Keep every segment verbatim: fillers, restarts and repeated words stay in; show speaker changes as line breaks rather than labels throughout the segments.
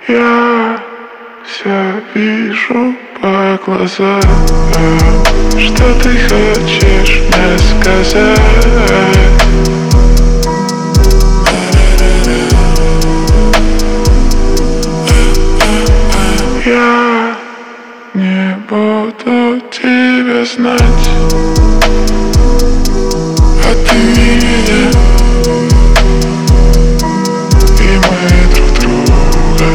Я все вижу по глазам, что ты хочешь мне сказать. Я не буду тебя знать, а ты меня, и мы друг друга.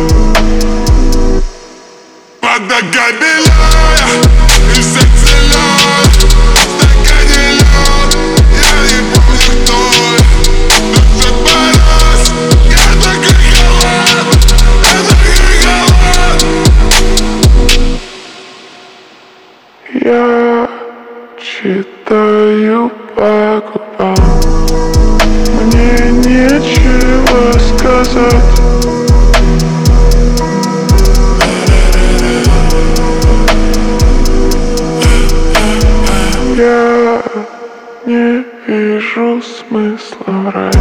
Под ногами лед и сердце лед, в стакане лед, я не помню кто я. Дышит мороз, я такой холод, я такой холод. Я читаю по губам, мне нечего сказать. Я не вижу смысла врать.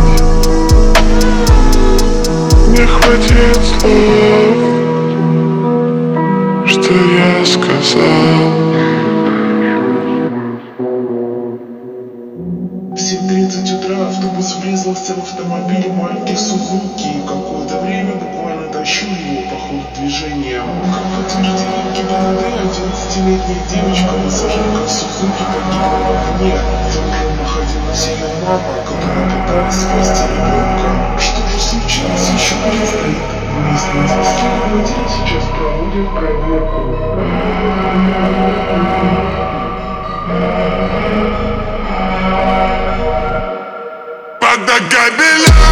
Не хватит слов, что я сказал.
В семь тридцать утра автобус врезался в автомобиль марки Сузуки. Какое-то время буквально тащил его по ходу движения. Как подтверждение ГИБДД, одиннадцатилетняя девочка, пассажирка в Сузуки, погибла в огне. За рулем находилась ее мама, которая пыталась спасти ребенка. Что же случилось, еще предстоит выяснить. Следователи сейчас проводят проверку.
Под ногами лед.